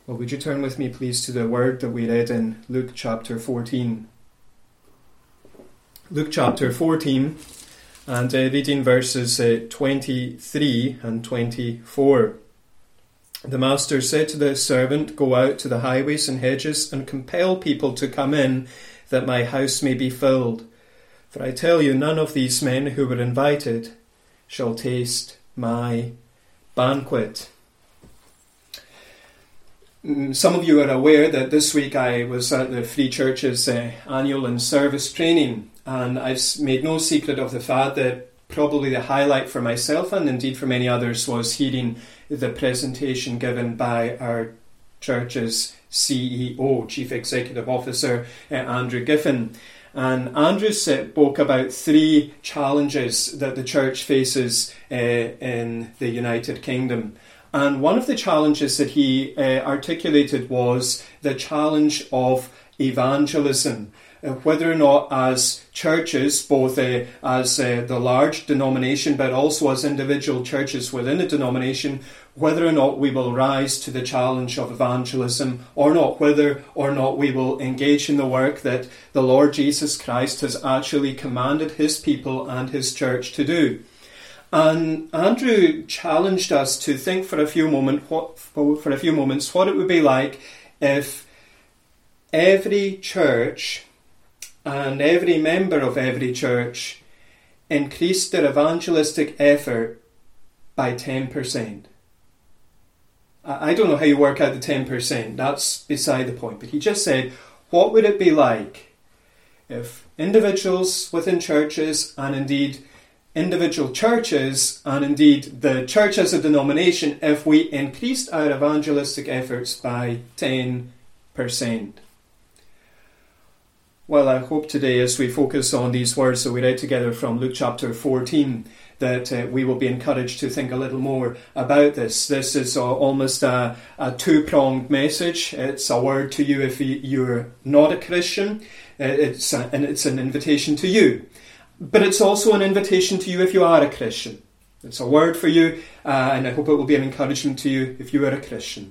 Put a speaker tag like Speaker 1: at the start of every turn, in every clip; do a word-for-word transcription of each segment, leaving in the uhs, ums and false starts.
Speaker 1: Well, would you turn with me, please, to the word that we read in Luke chapter fourteen. Luke chapter fourteen, and uh, reading verses uh, twenty-three and twenty-four. The master said to the servant, "Go out to the highways and hedges and compel people to come in, that my house may be filled. For I tell you, none of these men who were invited shall taste my banquet." Some of you are aware that this week I was at the Free Church's uh, annual and service training, and I've made no secret of the fact that probably the highlight for myself and indeed for many others was hearing the presentation given by our church's C E O, Chief Executive Officer, uh, Andrew Giffen. And Andrew spoke about three challenges that the church faces uh, in the United Kingdom. And one of the challenges that he uh, articulated was the challenge of evangelism. Uh, whether or not as churches, both uh, as uh, the large denomination but also as individual churches within a denomination, whether or not we will rise to the challenge of evangelism or not, whether or not we will engage in the work that the Lord Jesus Christ has actually commanded his people and his church to do. And Andrew challenged us to think for a few moment, what, for a few moments what it would be like if every church and every member of every church increased their evangelistic effort by ten percent. I don't know how you work out the ten percent, that's beside the point. But he just said, what would it be like if individuals within churches and indeed individual churches and indeed the church as a denomination, if we increased our evangelistic efforts by ten percent. Well, I hope today as we focus on these words that we read together from Luke chapter fourteen, that uh, we will be encouraged to think a little more about this. This is uh, almost a, a two-pronged message. It's a word to you if you're not a Christian, uh, it's a, and it's an invitation to you. But it's also an invitation to you if you are a Christian. It's a word for you, uh, and I hope it will be an encouragement to you if you are a Christian.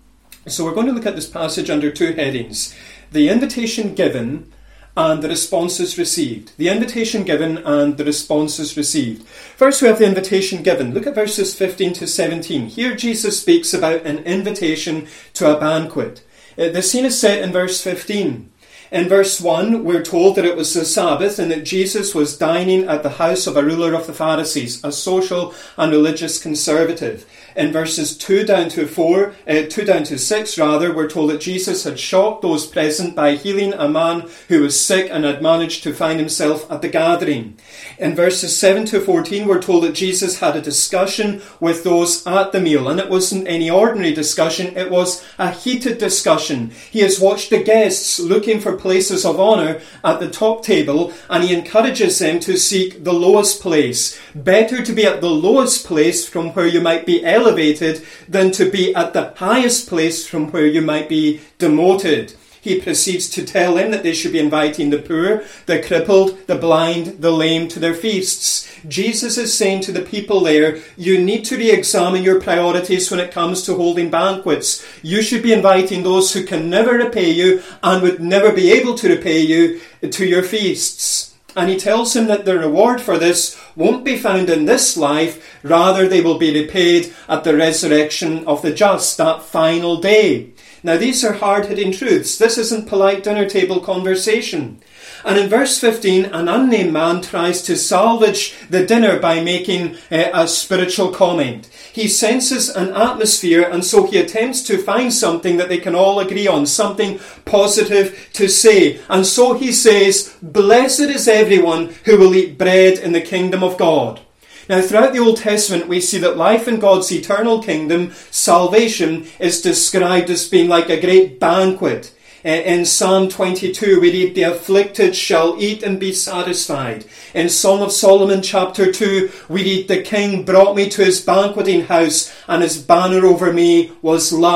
Speaker 1: So we're going to look at this passage under two headings: the invitation given and the responses received. The invitation given and the responses received. First we have the invitation given. Look at verses fifteen to seventeen. Here Jesus speaks about an invitation to a banquet. Uh, the scene is set in verse fifteen. In verse one, we're told that it was the Sabbath and that Jesus was dining at the house of a ruler of the Pharisees, a social and religious conservative. In verses two down to four, uh, two down to six rather, we're told that Jesus had shocked those present by healing a man who was sick and had managed to find himself at the gathering. In verses seven to fourteen, we're told that Jesus had a discussion with those at the meal, and it wasn't any ordinary discussion, it was a heated discussion. He has watched the guests looking for places of honour at the top table, and he encourages them to seek the lowest place. Better to be at the lowest place from where you might be elevated than to be at the highest place from where you might be demoted. He proceeds to tell them that they should be inviting the poor, the crippled, the blind, the lame to their feasts. Jesus is saying to the people there, you need to re-examine your priorities when it comes to holding banquets. You should be inviting those who can never repay you and would never be able to repay you to your feasts. And he tells them that the reward for this won't be found in this life, rather they will be repaid at the resurrection of the just, that final day. Now these are hard-hitting truths. This isn't polite dinner table conversation. And in verse fifteen, an unnamed man tries to salvage the dinner by making uh, a spiritual comment. He senses an atmosphere, and so he attempts to find something that they can all agree on, something positive to say. And so he says, "Blessed is everyone who will eat bread in the kingdom of God." Now, throughout the Old Testament, we see that life in God's eternal kingdom, salvation, is described as being like a great banquet. In Psalm twenty-two, we read, "The afflicted shall eat and be satisfied." In Song of Solomon chapter two, we read, "The king brought me to his banqueting house, and his banner over me was love."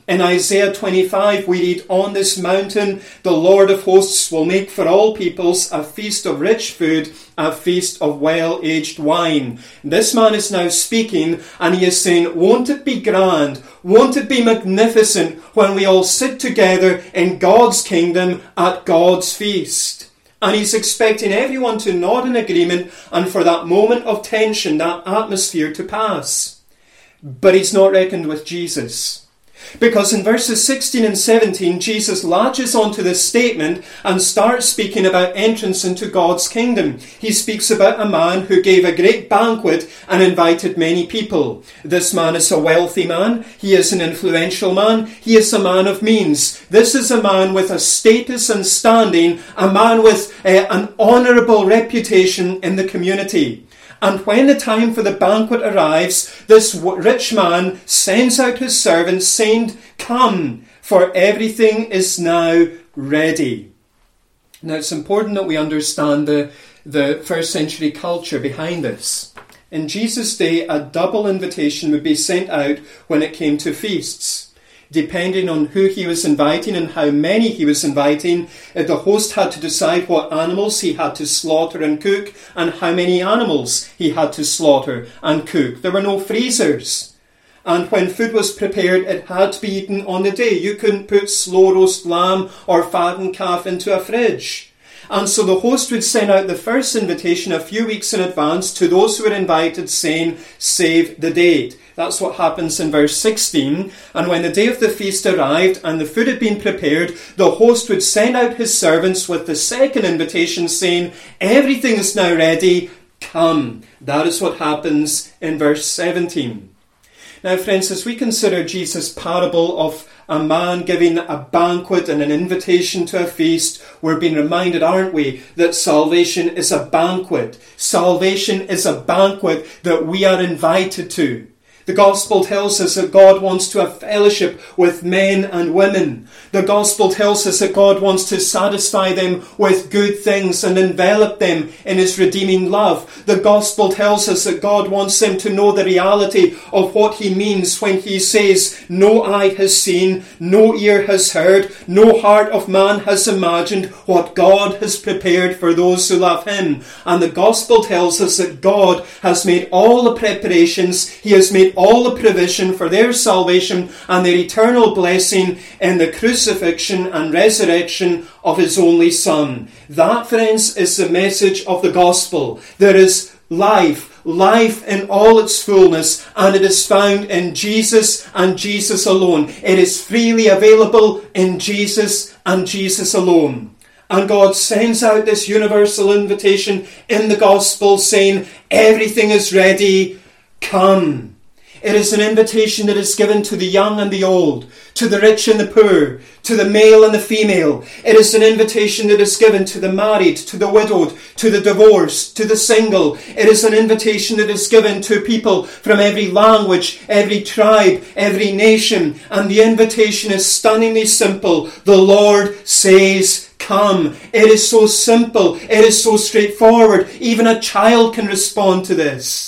Speaker 1: In Isaiah twenty-five, we read, "On this mountain, the Lord of hosts will make for all peoples a feast of rich food, a feast of well-aged wine." This man is now speaking, and he is saying, won't it be grand? Won't it be magnificent when we all sit together in God's kingdom at God's feast? And he's expecting everyone to nod in agreement and for that moment of tension, that atmosphere to pass. But he's not reckoned with Jesus. Because in verses sixteen and seventeen, Jesus latches onto this statement and starts speaking about entrance into God's kingdom. He speaks about a man who gave a great banquet and invited many people. This man is a wealthy man. He is an influential man. He is a man of means. This is a man with a status and standing, a man with uh, an honourable reputation in the community. And when the time for the banquet arrives, this rich man sends out his servants saying, "Come, for everything is now ready." Now it's important that we understand the, the first century culture behind this. In Jesus' day, a double invitation would be sent out when it came to feasts. Depending on who he was inviting and how many he was inviting, the host had to decide what animals he had to slaughter and cook and how many animals he had to slaughter and cook. There were no freezers. And when food was prepared, it had to be eaten on the day. You couldn't put slow roast lamb or fattened calf into a fridge. And so the host would send out the first invitation a few weeks in advance to those who were invited, saying, "Save the date." That's what happens in verse sixteen. And when the day of the feast arrived and the food had been prepared, the host would send out his servants with the second invitation saying, "Everything is now ready, come." That is what happens in verse seventeen. Now, friends, as we consider Jesus' parable of a man giving a banquet and an invitation to a feast, we're being reminded, aren't we, that salvation is a banquet. Salvation is a banquet that we are invited to. The gospel tells us that God wants to have fellowship with men and women. The gospel tells us that God wants to satisfy them with good things and envelop them in his redeeming love. The gospel tells us that God wants them to know the reality of what he means when he says, "No eye has seen, no ear has heard, no heart of man has imagined what God has prepared for those who love him." And the gospel tells us that God has made all the preparations, he has made all the provision for their salvation and their eternal blessing in the crucifixion and resurrection of his only Son. That, friends, is the message of the gospel. There is life, life in all its fullness, and it is found in Jesus and Jesus alone. It is freely available in Jesus and Jesus alone. And God sends out this universal invitation in the gospel saying, "Everything is ready, come." It is an invitation that is given to the young and the old, to the rich and the poor, to the male and the female. It is an invitation that is given to the married, to the widowed, to the divorced, to the single. It is an invitation that is given to people from every language, every tribe, every nation. And the invitation is stunningly simple. The Lord says, "Come." It is so simple. It is so straightforward. Even a child can respond to this.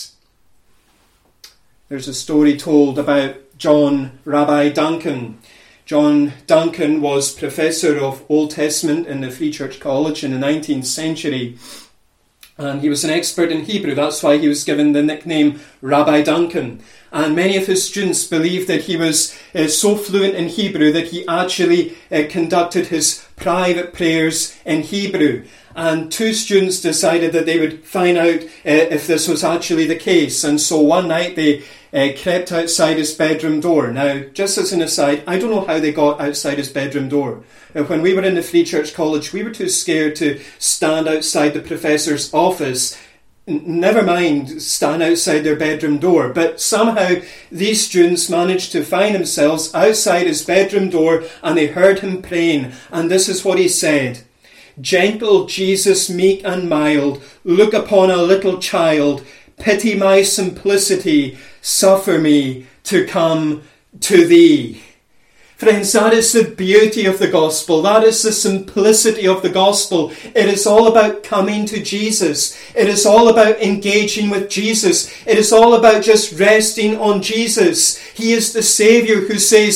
Speaker 1: There's a story told about John Rabbi Duncan. John Duncan was professor of Old Testament in the Free Church College in the nineteenth century. And he was an expert in Hebrew. That's why he was given the nickname Rabbi Duncan. And many of his students believed that he was uh, so fluent in Hebrew that he actually uh, conducted his private prayers in Hebrew. And two students decided that they would find out uh, if this was actually the case. And so one night they uh, crept outside his bedroom door. Now, just as an aside, I don't know how they got outside his bedroom door. Uh, when we were in the Free Church College, we were too scared to stand outside the professor's office. N- never mind stand outside their bedroom door. But somehow these students managed to find themselves outside his bedroom door, and they heard him praying. And this is what he said. "Gentle Jesus, meek and mild, look upon a little child, pity my simplicity, suffer me to come to thee." Friends, that is the beauty of the gospel. That is the simplicity of the gospel. It is all about coming to Jesus. It is all about engaging with Jesus. It is all about just resting on Jesus. He is the Saviour who says,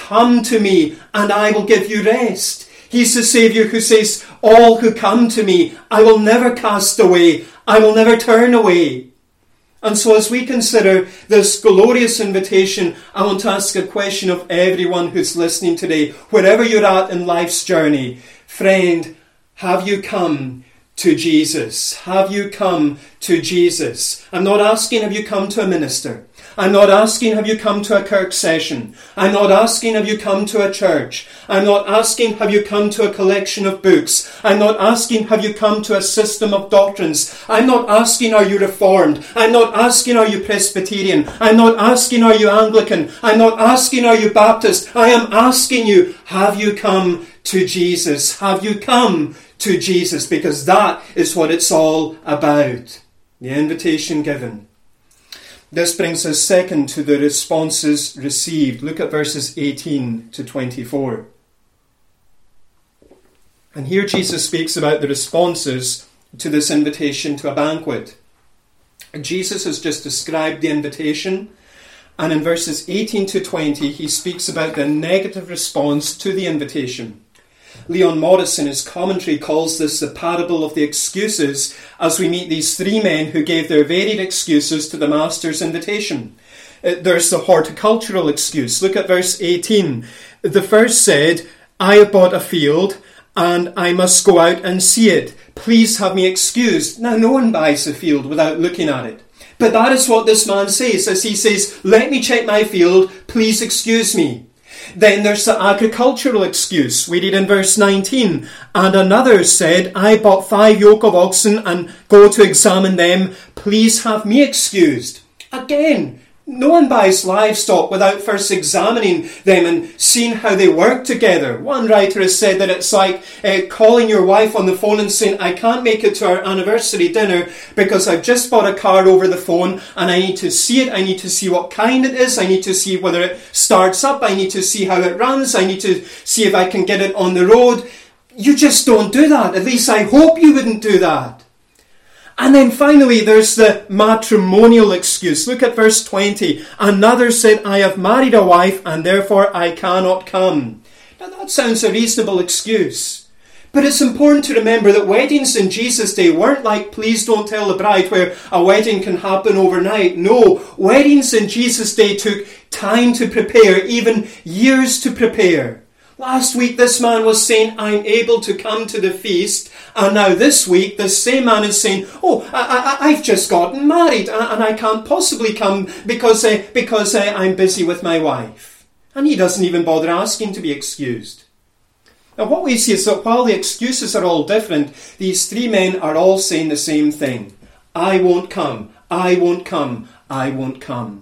Speaker 1: come to me and I will give you rest. He's the Saviour who says, all who come to me, I will never cast away. I will never turn away. And so as we consider this glorious invitation, I want to ask a question of everyone who's listening today, wherever you're at in life's journey. Friend, have you come to Jesus? Have you come to Jesus? I'm not asking, have you come to a minister? I'm not asking, have you come to a Kirk session? I'm not asking, have you come to a church? I'm not asking, have you come to a collection of books? I'm not asking, have you come to a system of doctrines? I'm not asking, are you Reformed? I'm not asking, are you Presbyterian? I'm not asking, are you Anglican? I'm not asking, are you Baptist? I am asking you, have you come to Jesus? Have you come to Jesus? Because that is what it's all about. The invitation given. This brings us second to the responses received. Look at verses eighteen to twenty-four. And here Jesus speaks about the responses to this invitation to a banquet. Jesus has just described the invitation, and in verses eighteen to twenty he speaks about the negative response to the invitation. Leon Morris in his commentary calls this the parable of the excuses, as we meet these three men who gave their varied excuses to the master's invitation. Uh, there's the horticultural excuse. Look at verse eighteen. The first said, I have bought a field and I must go out and see it. Please have me excused. Now, no one buys a field without looking at it. But that is what this man says, as he says, let me check my field, please excuse me. Then there's the agricultural excuse. We read in verse nineteen, and another said, I bought five yoke of oxen and go to examine them. Please have me excused. Again, no one buys livestock without first examining them and seeing how they work together. One writer has said that it's like uh, calling your wife on the phone and saying, I can't make it to our anniversary dinner because I've just bought a car over the phone and I need to see it. I need to see what kind it is. I need to see whether it starts up. I need to see how it runs. I need to see if I can get it on the road. You just don't do that. At least I hope you wouldn't do that. And then finally, there's the matrimonial excuse. Look at verse twenty. Another said, I have married a wife and therefore I cannot come. Now that sounds a reasonable excuse. But it's important to remember that weddings in Jesus' day weren't like Please Don't Tell the Bride, where a wedding can happen overnight. No, weddings in Jesus' day took time to prepare, even years to prepare. Last week, this man was saying, I'm able to come to the feast. And now this week, the same man is saying, oh, I, I, I've just gotten married and I can't possibly come because, uh, because uh, I'm busy with my wife. And he doesn't even bother asking to be excused. Now, what we see is that while the excuses are all different, these three men are all saying the same thing. I won't come. I won't come. I won't come.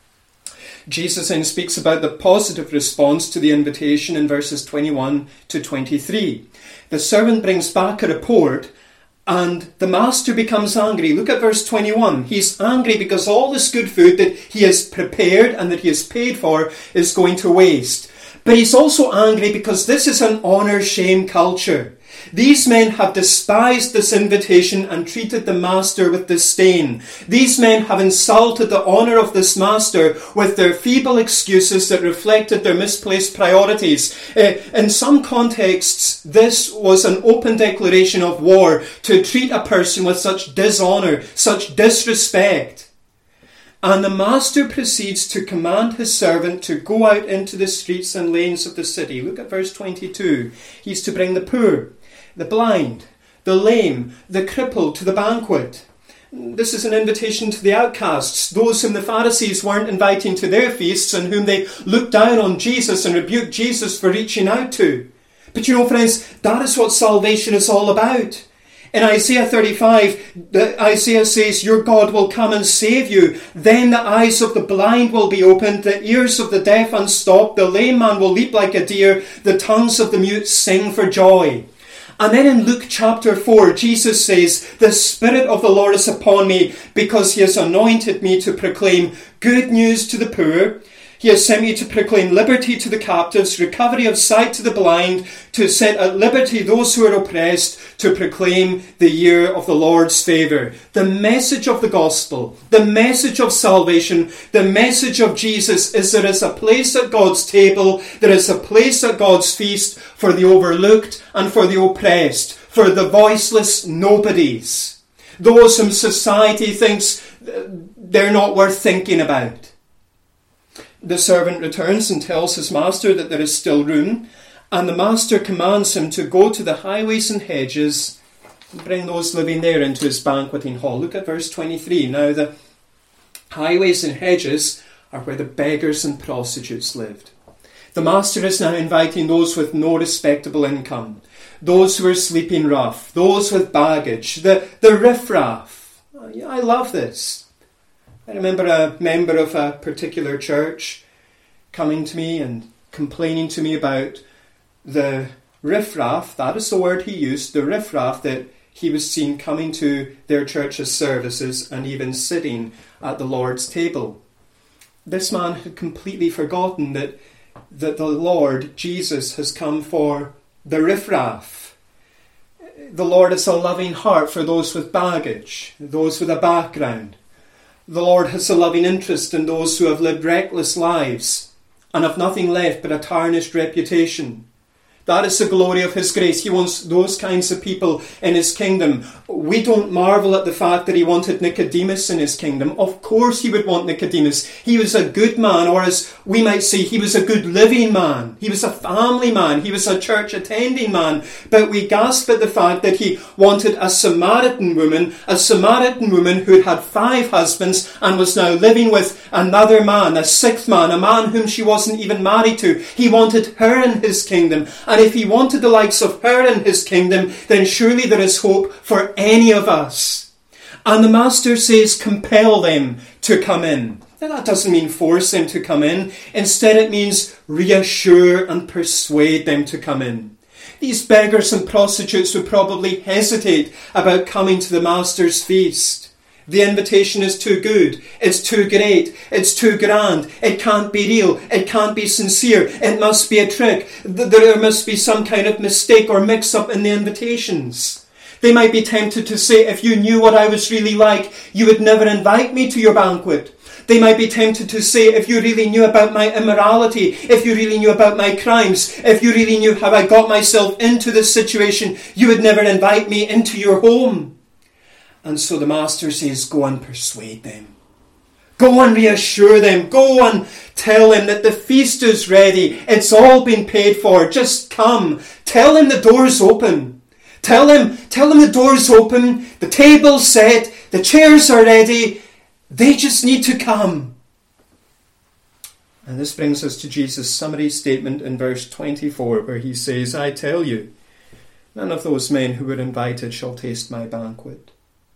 Speaker 1: Jesus then speaks about the positive response to the invitation in verses twenty-one to twenty-three. The servant brings back a report and the master becomes angry. Look at verse twenty-one. He's angry because all this good food that he has prepared and that he has paid for is going to waste. But he's also angry because this is an honour-shame culture. These men have despised this invitation and treated the master with disdain. These men have insulted the honour of this master with their feeble excuses that reflected their misplaced priorities. Uh, in some contexts, this was an open declaration of war to treat a person with such dishonour, such disrespect. And the master proceeds to command his servant to go out into the streets and lanes of the city. Look at verse twenty-two. He's to bring the poor, the blind, the lame, the crippled to the banquet. This is an invitation to the outcasts, those whom the Pharisees weren't inviting to their feasts and whom they looked down on Jesus and rebuked Jesus for reaching out to. But you know, friends, that is what salvation is all about. In Isaiah thirty-five, Isaiah says, your God will come and save you. Then the eyes of the blind will be opened, the ears of the deaf unstopped, the lame man will leap like a deer, the tongues of the mute sing for joy. And then in Luke chapter four, Jesus says, the Spirit of the Lord is upon me because he has anointed me to proclaim good news to the poor. He has sent me to proclaim liberty to the captives, recovery of sight to the blind, to set at liberty those who are oppressed, to proclaim the year of the Lord's favour. The message of the gospel, the message of salvation, the message of Jesus is there is a place at God's table, there is a place at God's feast for the overlooked and for the oppressed, for the voiceless nobodies, those whom society thinks they're not worth thinking about. The servant returns and tells his master that there is still room, and the master commands him to go to the highways and hedges and bring those living there into his banqueting hall. Look at verse twenty-three. Now the highways and hedges are where the beggars and prostitutes lived. The master is now inviting those with no respectable income, those who are sleeping rough, those with baggage, the, the riffraff. I love this. I remember a member of a particular church coming to me and complaining to me about the riffraff, that is the word he used, the riffraff that he was seen coming to their church's services and even sitting at the Lord's table. This man had completely forgotten that, that the Lord, Jesus, has come for the riffraff. The Lord has a loving heart for those with baggage, those with a background. The Lord has a loving interest in those who have lived reckless lives and have nothing left but a tarnished reputation. That is the glory of his grace. He wants those kinds of people in his kingdom. We don't marvel at the fact that he wanted Nicodemus in his kingdom. Of course he would want Nicodemus. He was a good man, or as we might say, he was a good living man. He was a family man. He was a church attending man. But we gasp at the fact that he wanted a Samaritan woman, a Samaritan woman who had five husbands and was now living with another man, a sixth man, a man whom she wasn't even married to. He wanted her in his kingdom. And if he wanted the likes of her in his kingdom, then surely there is hope for any of us. And the master says, compel them to come in. Now that doesn't mean force them to come in. Instead it means reassure and persuade them to come in. These beggars and prostitutes would probably hesitate about coming to the master's feast. The invitation is too good, it's too great, it's too grand, it can't be real, it can't be sincere, it must be a trick, there must be some kind of mistake or mix-up in the invitations. They might be tempted to say, if you knew what I was really like, you would never invite me to your banquet. They might be tempted to say, if you really knew about my immorality, if you really knew about my crimes, if you really knew how I got myself into this situation, you would never invite me into your home. And so the master says, go and persuade them. Go and reassure them. Go and tell them that the feast is ready. It's all been paid for. Just come. Tell them the door's open. Tell them, tell them the door's open. The table's set. The chairs are ready. They just need to come. And this brings us to Jesus' summary statement in verse twenty-four, where he says, I tell you, none of those men who were invited shall taste my banquet.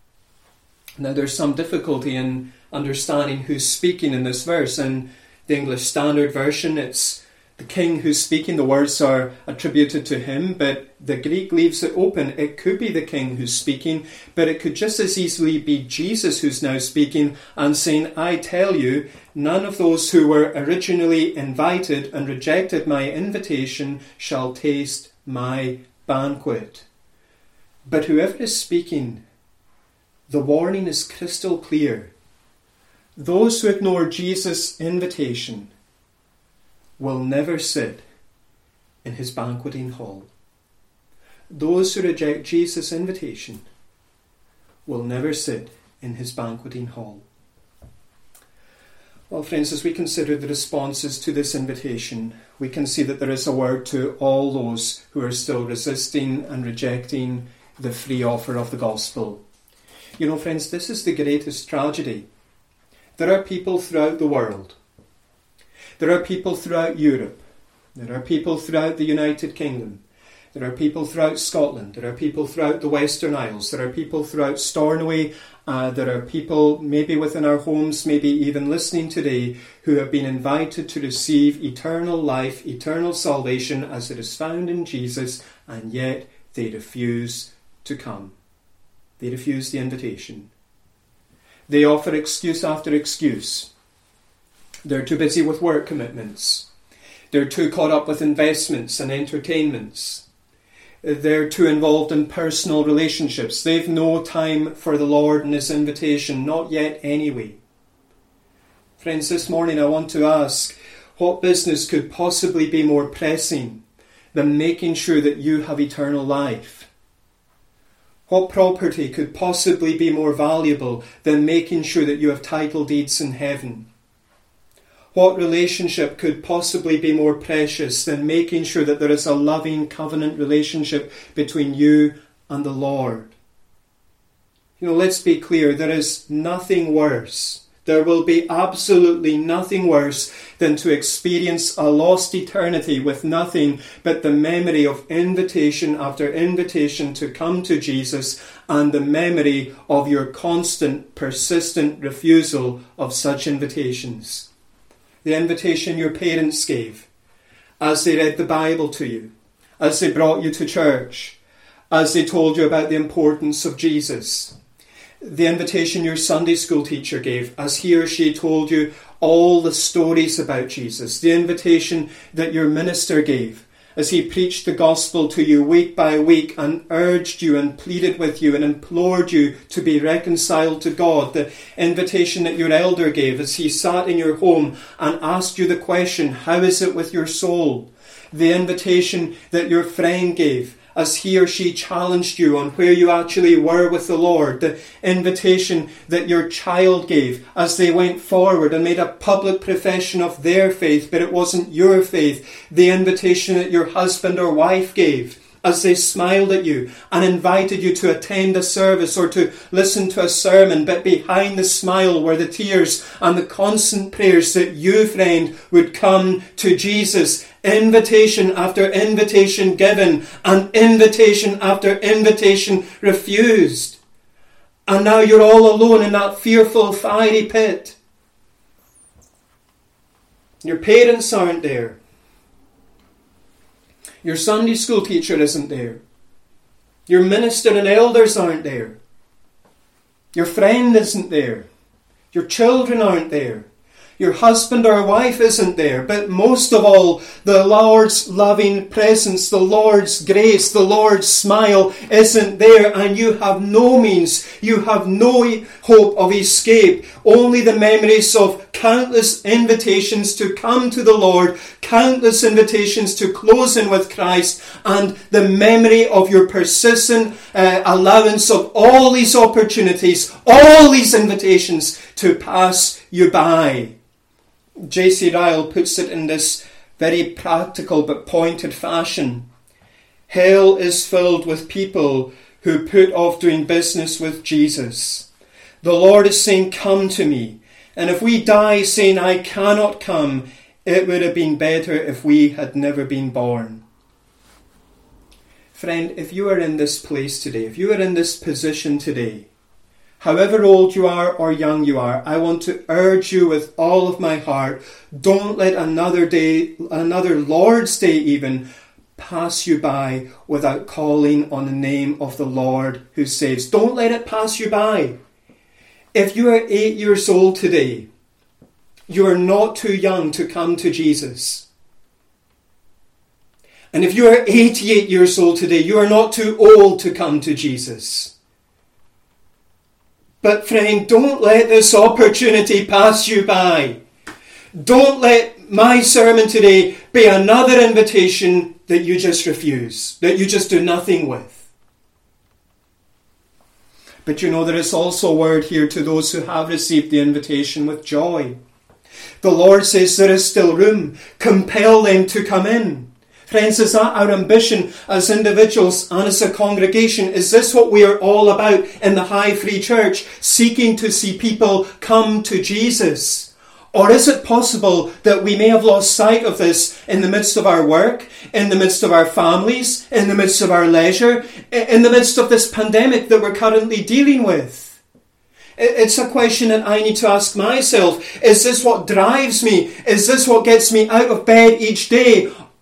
Speaker 1: Now there's some difficulty in understanding who's speaking in this verse. In the English Standard Version, it's the king who's speaking. The words are attributed to him, but the Greek leaves it open. It could be the king who's speaking, but it could just as easily be Jesus who's now speaking and saying, I tell you, none of those who were originally invited and rejected my invitation shall taste my banquet. But whoever is speaking, the warning is crystal clear. Those who ignore Jesus' invitation will never sit in his banqueting hall. Those who reject Jesus' invitation will never sit in his banqueting hall. Well, friends, as we consider the responses to this invitation, we can see that there is a word to all those who are still resisting and rejecting the free offer of the gospel. You know, friends, this is the greatest tragedy. There are people throughout the world. There are people throughout Europe. There are people throughout the United Kingdom. There are people throughout Scotland. There are people throughout the Western Isles. There are people throughout Stornoway. Uh, there are people maybe within our homes, maybe even listening today, who have been invited to receive eternal life, eternal salvation as it is found in Jesus, and yet they refuse to come. They refuse the invitation. They offer excuse after excuse. They're too busy with work commitments. They're too caught up with investments and entertainments. They're too involved in personal relationships. They've no time for the Lord and His invitation, not yet anyway. Friends, this morning I want to ask, what business could possibly be more pressing than making sure that you have eternal life? What property could possibly be more valuable than making sure that you have title deeds in heaven? What relationship could possibly be more precious than making sure that there is a loving covenant relationship between you and the Lord? You know, let's be clear, there is nothing worse. There will be absolutely nothing worse than to experience a lost eternity with nothing but the memory of invitation after invitation to come to Jesus and the memory of your constant, persistent refusal of such invitations. The invitation your parents gave as they read the Bible to you, as they brought you to church, as they told you about the importance of Jesus. The invitation your Sunday school teacher gave as he or she told you all the stories about Jesus. The invitation that your minister gave as he preached the gospel to you week by week and urged you and pleaded with you and implored you to be reconciled to God. The invitation that your elder gave as he sat in your home and asked you the question, how is it with your soul? The invitation that your friend gave as he or she challenged you on where you actually were with the Lord. The invitation that your child gave as they went forward and made a public profession of their faith, but it wasn't your faith. The invitation that your husband or wife gave as they smiled at you and invited you to attend a service or to listen to a sermon, but behind the smile were the tears and the constant prayers that you, friend, would come to Jesus. Invitation after invitation given and invitation after invitation refused. And now you're all alone in that fearful fiery pit. Your parents aren't there. Your Sunday school teacher isn't there. Your minister and elders aren't there. Your friend isn't there. Your children aren't there. Your husband or wife isn't there. But most of all, the Lord's loving presence, the Lord's grace, the Lord's smile isn't there. And you have no means, you have no hope of escape. Only the memories of countless invitations to come to the Lord, countless invitations to close in with Christ, and the memory of your persistent uh, allowance of all these opportunities, all these invitations to pass you by. J C Ryle puts it in this very practical but pointed fashion. Hell is filled with people who put off doing business with Jesus. The Lord is saying, come to me. And if we die saying, I cannot come, it would have been better if we had never been born. Friend, if you are in this place today, if you are in this position today, however old you are or young you are, I want to urge you with all of my heart, don't let another day, another Lord's Day even, pass you by without calling on the name of the Lord who saves. Don't let it pass you by. If you are eight years old today, you are not too young to come to Jesus. And if you are eighty-eight years old today, you are not too old to come to Jesus. But friend, don't let this opportunity pass you by. Don't let my sermon today be another invitation that you just refuse, that you just do nothing with. But you know, there is also a word here to those who have received the invitation with joy. The Lord says there is still room. Compel them to come in. Friends, is that our ambition as individuals and as a congregation? Is this what we are all about in the High Free Church? Seeking to see people come to Jesus? Or is it possible that we may have lost sight of this in the midst of our work, in the midst of our families, in the midst of our leisure, in the midst of this pandemic that we're currently dealing with? It's a question that I need to ask myself. Is this what drives me? Is this what gets me out of bed each day?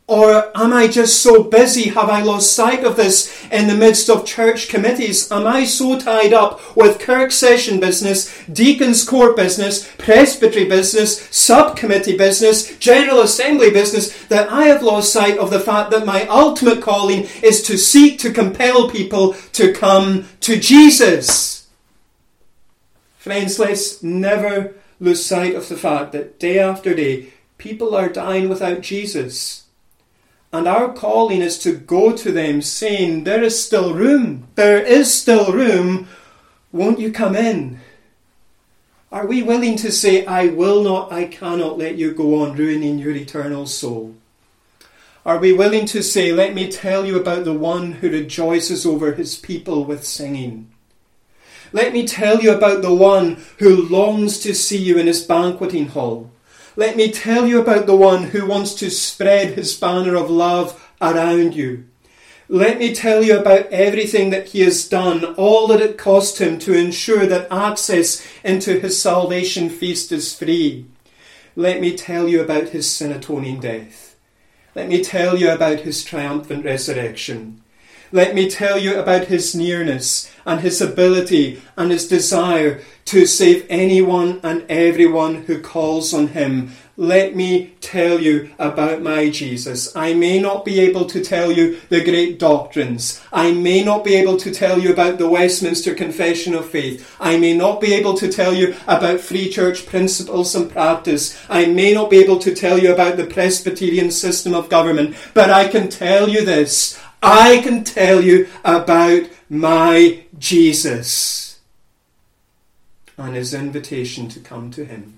Speaker 1: Or am I just so busy? Have I lost sight of this in the midst of church committees? Am I so tied up with Kirk session business, deacons court business, presbytery business, subcommittee business, general assembly business, that I have lost sight of the fact that my ultimate calling is to seek to compel people to come to Jesus? Friends, let's never lose sight of the fact that day after day, people are dying without Jesus. And our calling is to go to them saying, there is still room. There is still room. Won't you come in? Are we willing to say, I will not, I cannot let you go on ruining your eternal soul? Are we willing to say, let me tell you about the one who rejoices over his people with singing? Let me tell you about the one who longs to see you in his banqueting hall. Let me tell you about the one who wants to spread his banner of love around you. Let me tell you about everything that he has done, all that it cost him to ensure that access into his salvation feast is free. Let me tell you about his sin-atoning death. Let me tell you about his triumphant resurrection. Let me tell you about his nearness and his ability and his desire to save anyone and everyone who calls on him. Let me tell you about my Jesus. I may not be able to tell you the great doctrines. I may not be able to tell you about the Westminster Confession of Faith. I may not be able to tell you about free church principles and practice. I may not be able to tell you about the Presbyterian system of government. But I can tell you this. I can tell you about my Jesus and his invitation to come to him.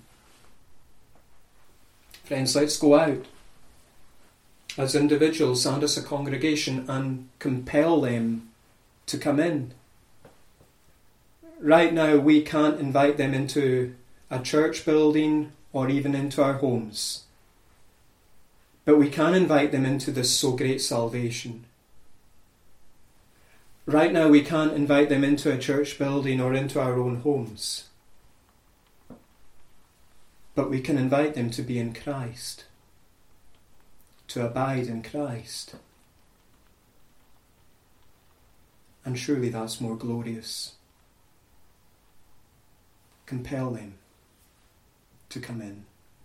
Speaker 1: Friends, let's go out as individuals and as a congregation and compel them to come in. Right now, we can't invite them into a church building or even into our homes. But we can invite them into this so great salvation. Right now, we can't invite them into a church building or into our own homes. But we can invite them to be in Christ, to abide in Christ. And surely that's more glorious. Compel them to come in.